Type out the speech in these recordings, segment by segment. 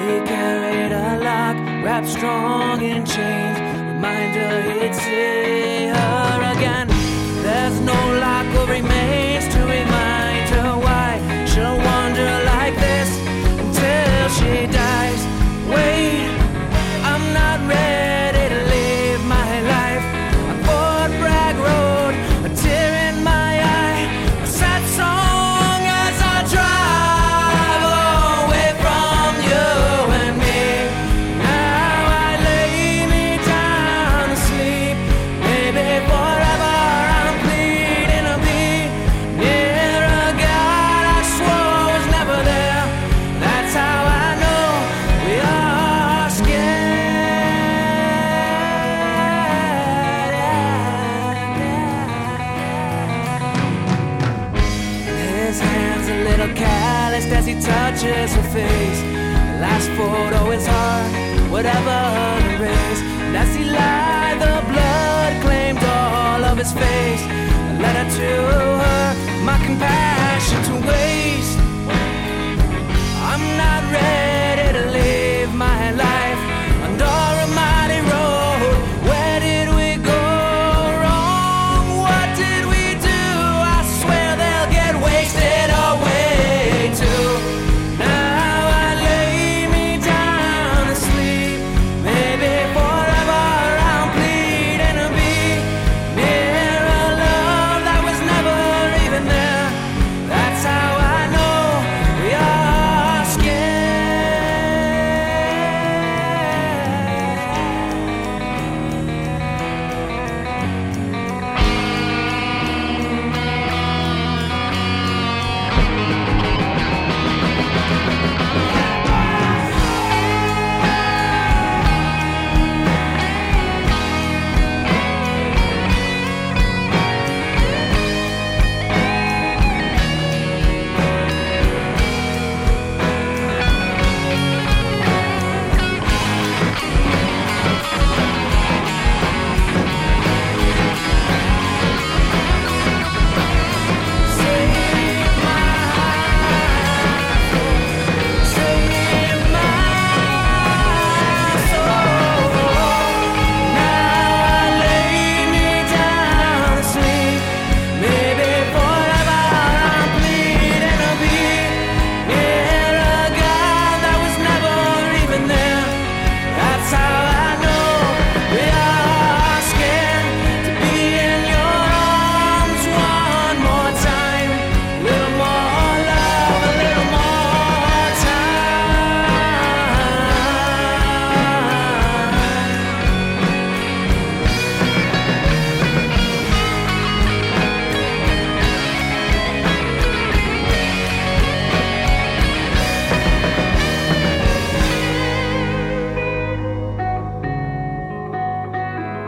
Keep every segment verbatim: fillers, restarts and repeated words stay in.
He carried a lock wrapped strong in chains. Reminder he'd see her again. There's no lock or remains to remind her why she'll wander like this until she dies. Wait, I'm not ready to live my life on Fort Bragg Road, a tear in my eye, a sad song as I drive away from you and me. Now I lay me down to sleep. Maybe forever I'm pleading to be near a God I swore was never there. That's how I know we are scared. His hands a little calloused as he touches her face. The last photo is hard, whatever the race. And as he lied, the blood claimed all of his face. A letter to her, my compassion to waste. I'm not ready to live my life under a mighty road. Where did we go wrong? What did we do? I swear they'll get wasted away too. Now I lay me down to sleep. Maybe forever I'm pleading to be near a love that was never even there. That's how I know we are scared.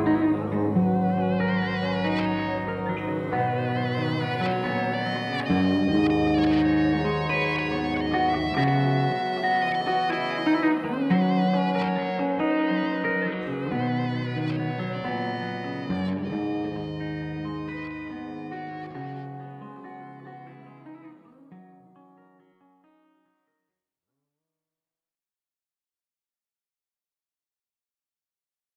Thank you.